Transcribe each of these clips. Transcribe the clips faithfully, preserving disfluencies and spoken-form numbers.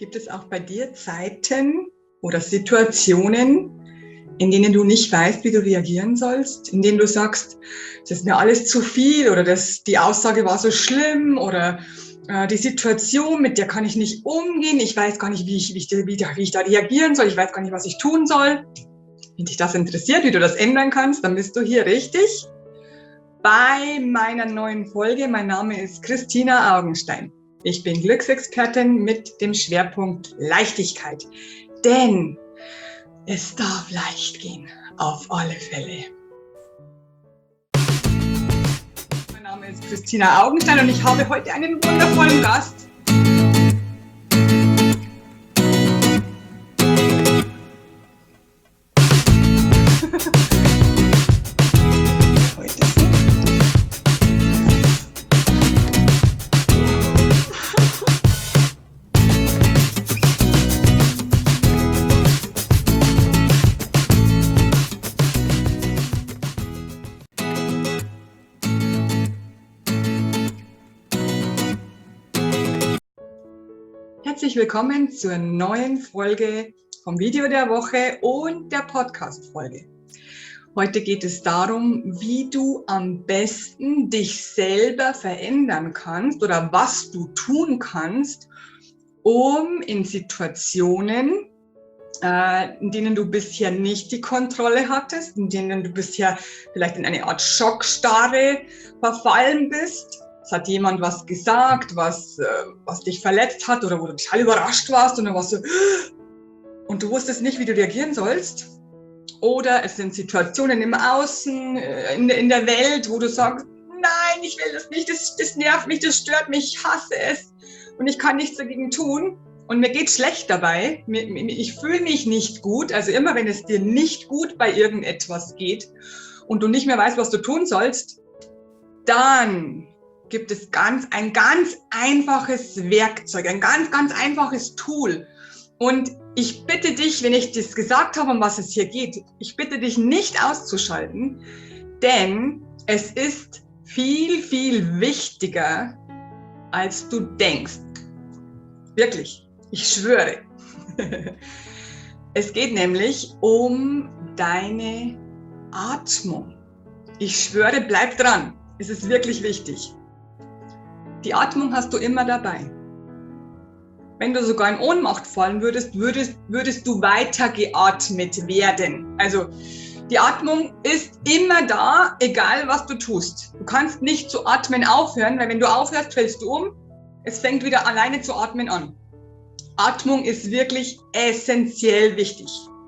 Gibt es auch bei dir Zeiten oder Situationen, in denen du nicht weißt, wie du reagieren sollst, in denen du sagst, das ist mir alles zu viel oder das, die Aussage war so schlimm oder äh, die Situation, mit der kann ich nicht umgehen, ich weiß gar nicht, wie ich, wie, ich, wie, wie ich da reagieren soll, ich weiß gar nicht, was ich tun soll. Wenn dich das interessiert, wie du das ändern kannst, dann bist du hier richtig bei meiner neuen Folge. Mein Name ist Christina Augenstein. Ich bin Glücksexpertin mit dem Schwerpunkt Leichtigkeit. Denn es darf leicht gehen, auf alle Fälle. Mein Name ist Christina Augenstein und ich habe heute einen wundervollen Gast. Herzlich willkommen zur neuen Folge vom Video der Woche und der Podcast-Folge. Heute geht es darum, wie du am besten dich selber verändern kannst oder was du tun kannst, um in Situationen, äh, in denen du bisher nicht die Kontrolle hattest, in denen du bisher vielleicht in eine Art Schockstarre verfallen bist. Es hat jemand was gesagt, was, äh, was dich verletzt hat oder wo du total überrascht warst und dann warst du und du wusstest nicht, wie du reagieren sollst. Oder es sind Situationen im Außen, äh, in, in der Welt, wo du sagst, nein, ich will das nicht, das, das nervt mich, das stört mich, ich hasse es und ich kann nichts dagegen tun und mir geht schlecht dabei, mir, ich fühle mich nicht gut. Also immer, wenn es dir nicht gut bei irgendetwas geht und du nicht mehr weißt, was du tun sollst, dann gibt es ganz, ein ganz einfaches Werkzeug, ein ganz, ganz einfaches Tool. Und ich bitte dich, wenn ich das gesagt habe, um was es hier geht, ich bitte dich nicht auszuschalten, denn es ist viel, viel wichtiger, als du denkst. Wirklich, ich schwöre. Es geht nämlich um deine Atmung. Ich schwöre, bleib dran. Es ist wirklich wichtig. Die Atmung hast du immer dabei. Wenn du sogar in Ohnmacht fallen würdest, würdest, würdest du weiter geatmet werden. Also die Atmung ist immer da, egal was du tust. Du kannst nicht zu atmen aufhören, weil wenn du aufhörst, fällst du um. Es fängt wieder alleine zu atmen an. Atmung ist wirklich essentiell wichtig.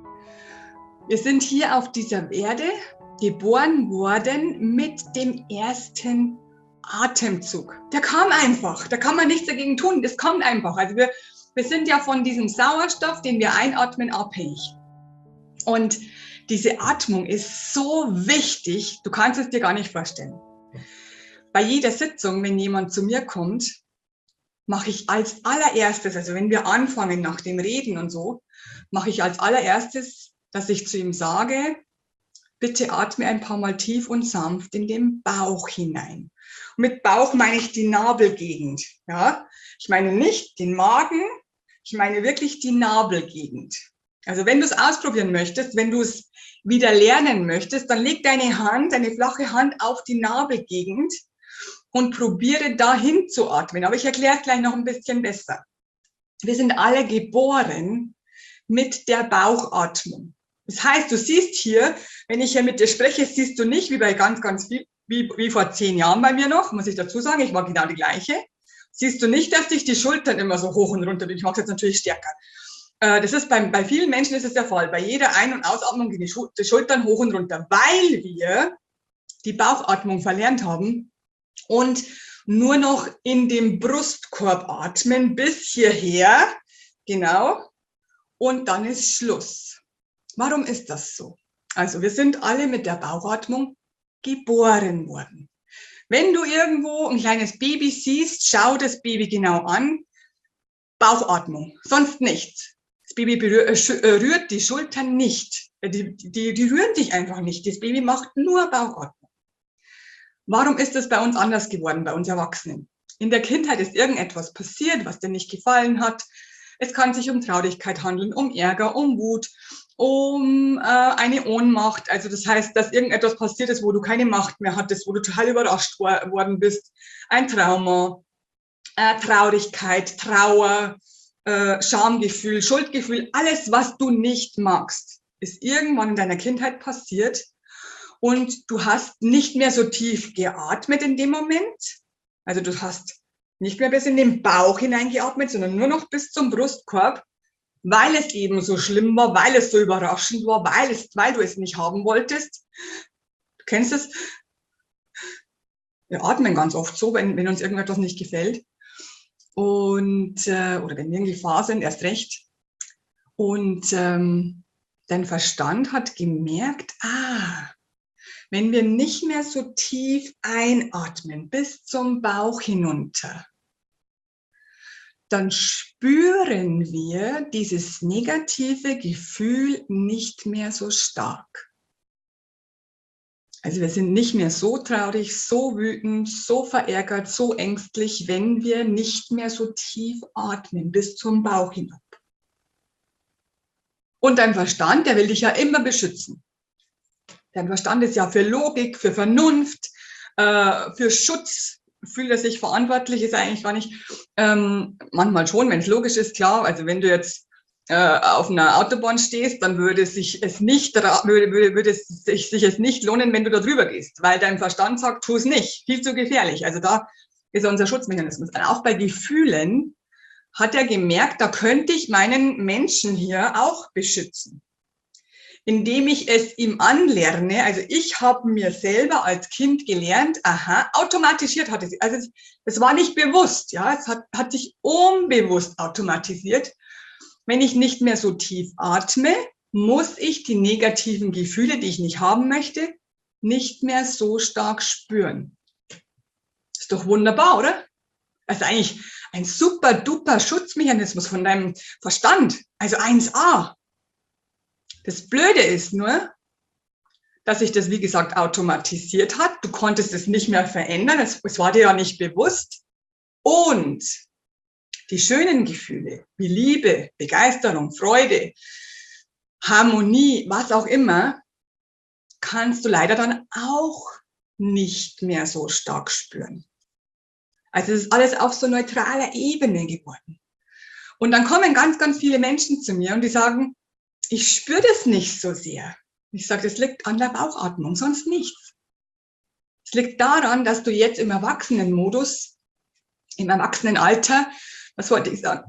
Wir sind hier auf dieser Erde geboren worden mit dem ersten Atemzug. Der kam einfach, da kann man nichts dagegen tun, das kommt einfach. Also wir, wir sind ja von diesem Sauerstoff, den wir einatmen, abhängig. Und diese Atmung ist so wichtig, du kannst es dir gar nicht vorstellen. Bei jeder Sitzung, wenn jemand zu mir kommt, mache ich als allererstes, also wenn wir anfangen nach dem Reden und so, mache ich als allererstes, dass ich zu ihm sage, bitte atme ein paar Mal tief und sanft in den Bauch hinein. Und mit Bauch meine ich die Nabelgegend. Ja? Ich meine nicht den Magen, ich meine wirklich die Nabelgegend. Also wenn du es ausprobieren möchtest, wenn du es wieder lernen möchtest, dann leg deine Hand, deine flache Hand auf die Nabelgegend und probiere dahin zu atmen. Aber ich erkläre es gleich noch ein bisschen besser. Wir sind alle geboren mit der Bauchatmung. Das heißt, du siehst hier, wenn ich hier mit dir spreche, siehst du nicht, wie bei ganz, ganz viel, wie, wie vor zehn Jahren bei mir noch, muss ich dazu sagen, ich war genau die gleiche. Siehst du nicht, dass sich die Schultern immer so hoch und runter bewegen. Ich mache es jetzt natürlich stärker. Äh, das ist bei, bei vielen Menschen ist es der Fall. Bei jeder Ein- und Ausatmung gehen die, Schul- die Schultern hoch und runter, weil wir die Bauchatmung verlernt haben und nur noch in dem Brustkorb atmen bis hierher. Genau. Und dann ist Schluss. Warum ist das so? Also wir sind alle mit der Bauchatmung geboren worden. Wenn du irgendwo ein kleines Baby siehst, schau das Baby genau an. Bauchatmung, sonst nichts. Das Baby berührt, äh, rührt die Schultern nicht. Die, die, die rühren sich einfach nicht. Das Baby macht nur Bauchatmung. Warum ist das bei uns anders geworden, bei uns Erwachsenen? In der Kindheit ist irgendetwas passiert, was dir nicht gefallen hat. Es kann sich um Traurigkeit handeln, um Ärger, um Wut, um äh, eine Ohnmacht. Also das heißt, dass irgendetwas passiert ist, wo du keine Macht mehr hattest, wo du total überrascht wor worden bist. Ein Trauma, äh, Traurigkeit, Trauer, äh, Schamgefühl, Schuldgefühl, alles, was du nicht magst, ist irgendwann in deiner Kindheit passiert und du hast nicht mehr so tief geatmet in dem Moment. Also du hast nicht mehr bis in den Bauch hineingeatmet, sondern nur noch bis zum Brustkorb, weil es eben so schlimm war, weil es so überraschend war, weil, es, weil du es nicht haben wolltest. Du kennst es. Wir atmen ganz oft so, wenn, wenn uns irgendetwas nicht gefällt. Und, äh, oder wenn wir in Gefahr sind, erst recht. Und ähm, dein Verstand hat gemerkt, ah, wenn wir nicht mehr so tief einatmen, bis zum Bauch hinunter, dann spüren wir dieses negative Gefühl nicht mehr so stark. Also wir sind nicht mehr so traurig, so wütend, so verärgert, so ängstlich, wenn wir nicht mehr so tief atmen, bis zum Bauch hinab. Und dein Verstand, der will dich ja immer beschützen. Dein Verstand ist ja für Logik, für Vernunft, äh, für Schutz, fühlt er sich verantwortlich, ist eigentlich gar nicht. Ähm, manchmal schon, wenn es logisch ist, klar. Also wenn du jetzt äh, auf einer Autobahn stehst, dann würde sich es nicht, würde, würde, würde es sich, sich es nicht lohnen, wenn du da drüber gehst, weil dein Verstand sagt, tu es nicht, viel zu gefährlich. Also da ist unser Schutzmechanismus. Und auch bei Gefühlen hat er gemerkt, da könnte ich meinen Menschen hier auch beschützen, indem ich es ihm anlerne. Also ich habe mir selber als Kind gelernt, aha, automatisiert hatte sie. Also es war nicht bewusst, ja, es hat, hat sich unbewusst automatisiert. Wenn ich nicht mehr so tief atme, muss ich die negativen Gefühle, die ich nicht haben möchte, nicht mehr so stark spüren. Ist doch wunderbar, oder? Also eigentlich ein super duper Schutzmechanismus von deinem Verstand. Also eins a. Das Blöde ist nur, dass sich das, wie gesagt, automatisiert hat. Du konntest es nicht mehr verändern. Es, es war dir ja nicht bewusst. Und die schönen Gefühle wie Liebe, Begeisterung, Freude, Harmonie, was auch immer, kannst du leider dann auch nicht mehr so stark spüren. Also es ist alles auf so neutraler Ebene geworden. Und dann kommen ganz, ganz viele Menschen zu mir und die sagen, ich spüre das nicht so sehr. Ich sage, das liegt an der Bauchatmung, sonst nichts. Es liegt daran, dass du jetzt im Erwachsenenmodus, im Erwachsenenalter, was wollte ich sagen,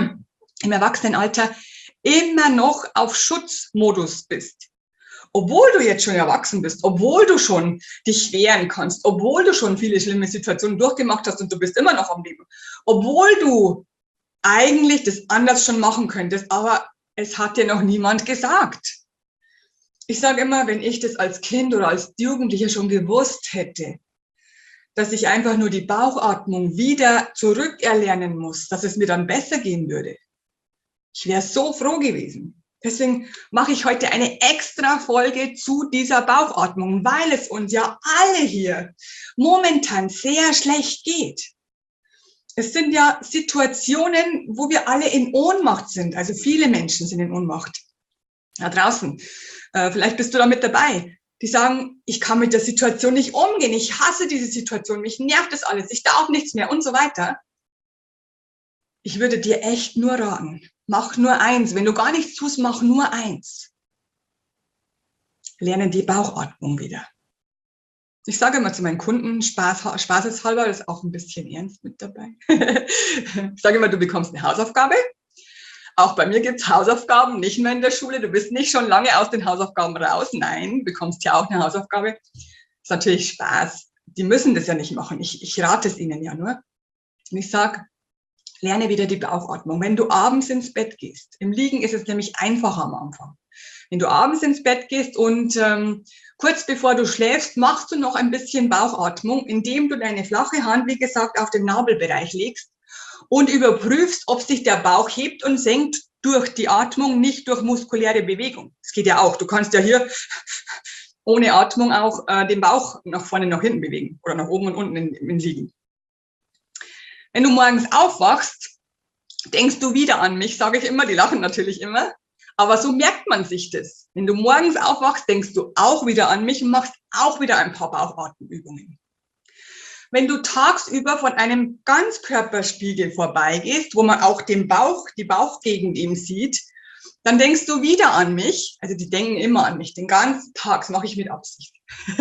im Erwachsenenalter immer noch auf Schutzmodus bist. Obwohl du jetzt schon erwachsen bist, obwohl du schon dich wehren kannst, obwohl du schon viele schlimme Situationen durchgemacht hast und du bist immer noch am Leben, obwohl du eigentlich das anders schon machen könntest, aber es hat dir noch niemand gesagt. Ich sage immer, wenn ich das als Kind oder als Jugendlicher schon gewusst hätte, dass ich einfach nur die Bauchatmung wieder zurückerlernen muss, dass es mir dann besser gehen würde. Ich wäre so froh gewesen. Deswegen mache ich heute eine extra Folge zu dieser Bauchatmung, weil es uns ja alle hier momentan sehr schlecht geht. Es sind ja Situationen, wo wir alle in Ohnmacht sind. Also viele Menschen sind in Ohnmacht. Da draußen, äh, vielleicht bist du da mit dabei. Die sagen, ich kann mit der Situation nicht umgehen. Ich hasse diese Situation. Mich nervt das alles. Ich darf nichts mehr und so weiter. Ich würde dir echt nur raten, mach nur eins. Wenn du gar nichts tust, mach nur eins. Lerne die Bauchatmung wieder. Ich sage immer zu meinen Kunden, Spaß, spaßeshalber, das ist auch ein bisschen ernst mit dabei. Ich sage immer, du bekommst eine Hausaufgabe. Auch bei mir gibt es Hausaufgaben, nicht mehr in der Schule. Du bist nicht schon lange aus den Hausaufgaben raus. Nein, du bekommst ja auch eine Hausaufgabe. Das ist natürlich Spaß. Die müssen das ja nicht machen. Ich, ich rate es ihnen ja nur. Und ich sage, lerne wieder die Bauchatmung. Wenn du abends ins Bett gehst, im Liegen ist es nämlich einfacher am Anfang. Wenn du abends ins Bett gehst und ähm, kurz bevor du schläfst, machst du noch ein bisschen Bauchatmung, indem du deine flache Hand, wie gesagt, auf den Nabelbereich legst und überprüfst, ob sich der Bauch hebt und senkt durch die Atmung, nicht durch muskuläre Bewegung. Das geht ja auch. Du kannst ja hier ohne Atmung auch äh, den Bauch nach vorne, nach hinten bewegen oder nach oben und unten in, in Liegen. Wenn du morgens aufwachst, denkst du wieder an mich, sage ich immer, die lachen natürlich immer. Aber so merkt man sich das. Wenn du morgens aufwachst, denkst du auch wieder an mich und machst auch wieder ein paar Bauchatemübungen. Wenn du tagsüber von einem Ganzkörperspiegel vorbeigehst, wo man auch den Bauch, die Bauchgegend eben sieht, dann denkst du wieder an mich. Also die denken immer an mich. Den ganzen Tag, das mache ich mit Absicht.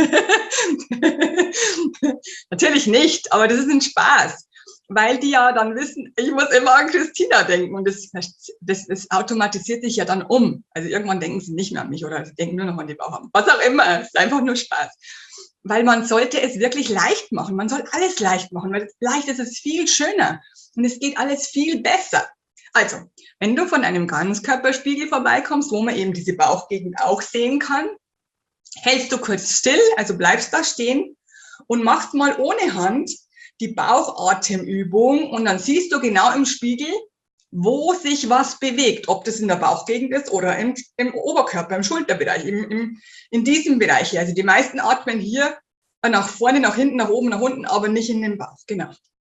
Natürlich nicht, aber das ist ein Spaß. Weil die ja dann wissen, ich muss immer an Christina denken. Und das, das, das automatisiert sich ja dann um. Also irgendwann denken sie nicht mehr an mich oder sie denken nur noch an die Bauch. Was auch immer, es ist einfach nur Spaß. Weil man sollte es wirklich leicht machen. Man soll alles leicht machen, weil leicht ist es viel schöner. Und es geht alles viel besser. Also, wenn du von einem Ganzkörperspiegel vorbeikommst, wo man eben diese Bauchgegend auch sehen kann, hältst du kurz still, also bleibst da stehen und machst mal ohne Hand die Bauchatemübung und dann siehst du genau im Spiegel, wo sich was bewegt, ob das in der Bauchgegend ist oder im, im Oberkörper, im Schulterbereich, im, im, in diesem Bereich hier. Also die meisten atmen hier nach vorne, nach hinten, nach oben, nach unten, aber nicht in den Bauch, genau.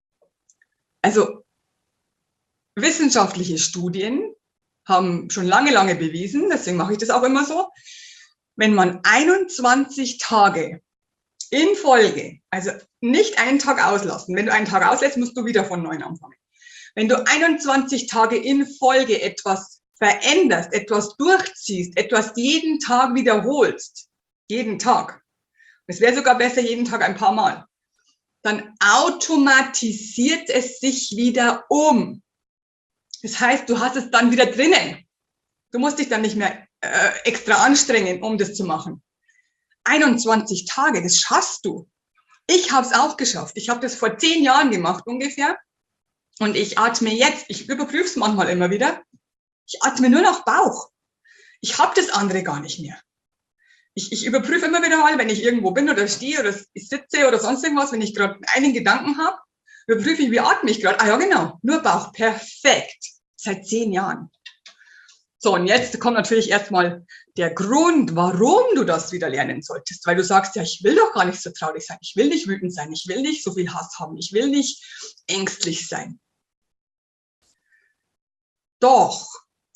Also wissenschaftliche Studien haben schon lange, lange bewiesen, deswegen mache ich das auch immer so, wenn man einundzwanzig Tage in Folge, also nicht einen Tag auslassen, wenn du einen Tag auslässt, musst du wieder von neuem anfangen. Wenn du einundzwanzig Tage in Folge etwas veränderst, etwas durchziehst, etwas jeden Tag wiederholst, jeden Tag, es wäre sogar besser jeden Tag ein paar Mal, dann automatisiert es sich wieder um. Das heißt, du hast es dann wieder drinnen. Du musst dich dann nicht mehr äh, extra anstrengen, um das zu machen. einundzwanzig Tage, das schaffst du. Ich habe es auch geschafft. Ich habe das vor zehn Jahren gemacht ungefähr. Und ich atme jetzt, ich überprüfe es manchmal immer wieder, ich atme nur noch Bauch. Ich habe das andere gar nicht mehr. Ich, ich überprüfe immer wieder mal, wenn ich irgendwo bin oder stehe oder ich sitze oder sonst irgendwas, wenn ich gerade einen Gedanken habe, überprüfe ich, wie atme ich gerade. Ah ja, genau, nur Bauch, perfekt. Seit zehn Jahren. So, und jetzt kommt natürlich erstmal der Grund, warum du das wieder lernen solltest. Weil du sagst, ja, ich will doch gar nicht so traurig sein. Ich will nicht wütend sein. Ich will nicht so viel Hass haben. Ich will nicht ängstlich sein. Doch.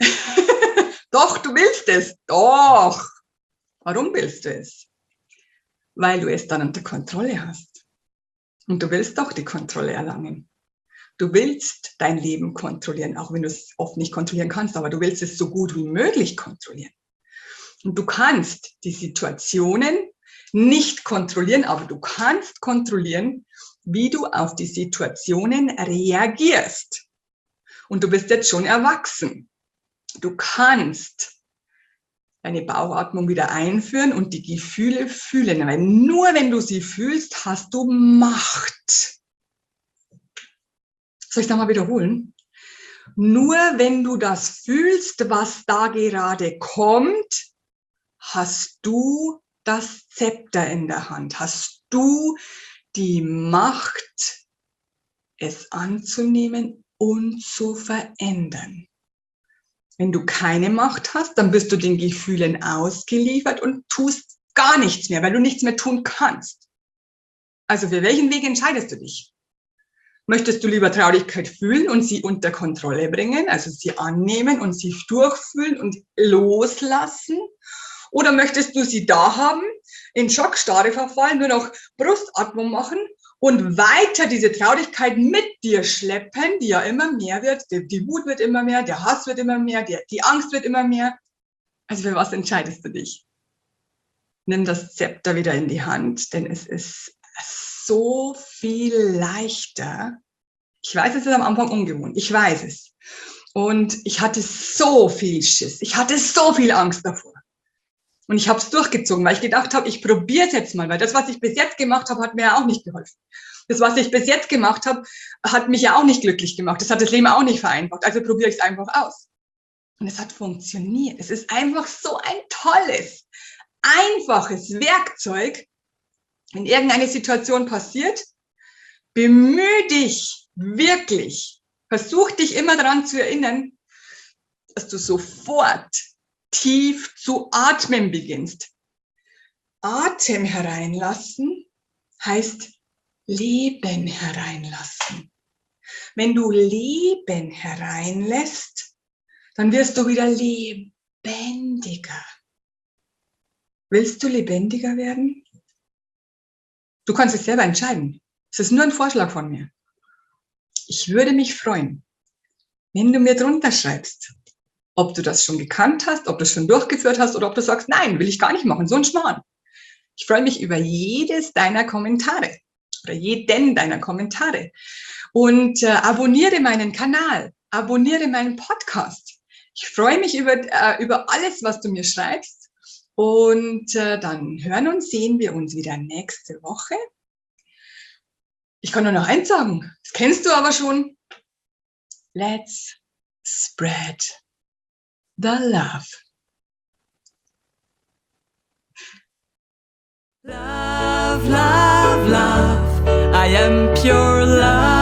Doch, du willst es. Doch. Warum willst du es? Weil du es dann unter Kontrolle hast. Und du willst doch die Kontrolle erlangen. Du willst dein Leben kontrollieren, auch wenn du es oft nicht kontrollieren kannst, aber du willst es so gut wie möglich kontrollieren. Und du kannst die Situationen nicht kontrollieren, aber du kannst kontrollieren, wie du auf die Situationen reagierst. Und du bist jetzt schon erwachsen. Du kannst deine Bauchatmung wieder einführen und die Gefühle fühlen. Weil nur wenn du sie fühlst, hast du Macht. Soll ich es nochmal wiederholen? Nur wenn du das fühlst, was da gerade kommt, hast du das Zepter in der Hand. Hast du die Macht, es anzunehmen und zu verändern. Wenn du keine Macht hast, dann bist du den Gefühlen ausgeliefert und tust gar nichts mehr, weil du nichts mehr tun kannst. Also für welchen Weg entscheidest du dich? Möchtest du lieber Traurigkeit fühlen und sie unter Kontrolle bringen, also sie annehmen und sie durchfühlen und loslassen? Oder möchtest du sie da haben, in Schockstarre verfallen, nur noch Brustatmung machen und weiter diese Traurigkeit mit dir schleppen, die ja immer mehr wird, die, die Wut wird immer mehr, der Hass wird immer mehr, die, die Angst wird immer mehr. Also für was entscheidest du dich? Nimm das Zepter wieder in die Hand, denn es ist so viel leichter. Ich weiß, es ist am Anfang ungewohnt. Ich weiß es. Und ich hatte so viel Schiss. Ich hatte so viel Angst davor. Und ich habe es durchgezogen, weil ich gedacht habe, ich probiere es jetzt mal, weil das, was ich bis jetzt gemacht habe, hat mir ja auch nicht geholfen. Das, was ich bis jetzt gemacht habe, hat mich ja auch nicht glücklich gemacht. Das hat das Leben auch nicht vereinfacht. Also probiere ich es einfach aus. Und es hat funktioniert. Es ist einfach so ein tolles, einfaches Werkzeug, wenn irgendeine Situation passiert, bemühe dich wirklich, versuch dich immer daran zu erinnern, dass du sofort tief zu atmen beginnst. Atem hereinlassen heißt Leben hereinlassen. Wenn du Leben hereinlässt, dann wirst du wieder lebendiger. Willst du lebendiger werden? Du kannst es selber entscheiden. Es ist nur ein Vorschlag von mir. Ich würde mich freuen, wenn du mir drunter schreibst, ob du das schon gekannt hast, ob du es schon durchgeführt hast oder ob du sagst, nein, will ich gar nicht machen, so ein Schmarrn. Ich freue mich über jedes deiner Kommentare oder jeden deiner Kommentare und äh, abonniere meinen Kanal, abonniere meinen Podcast. Ich freue mich über, äh, über alles, was du mir schreibst. Und äh, dann hören und sehen wir uns wieder nächste Woche. Ich kann nur noch eins sagen, das kennst du aber schon. Let's spread the love. Love, love, love, I am pure love.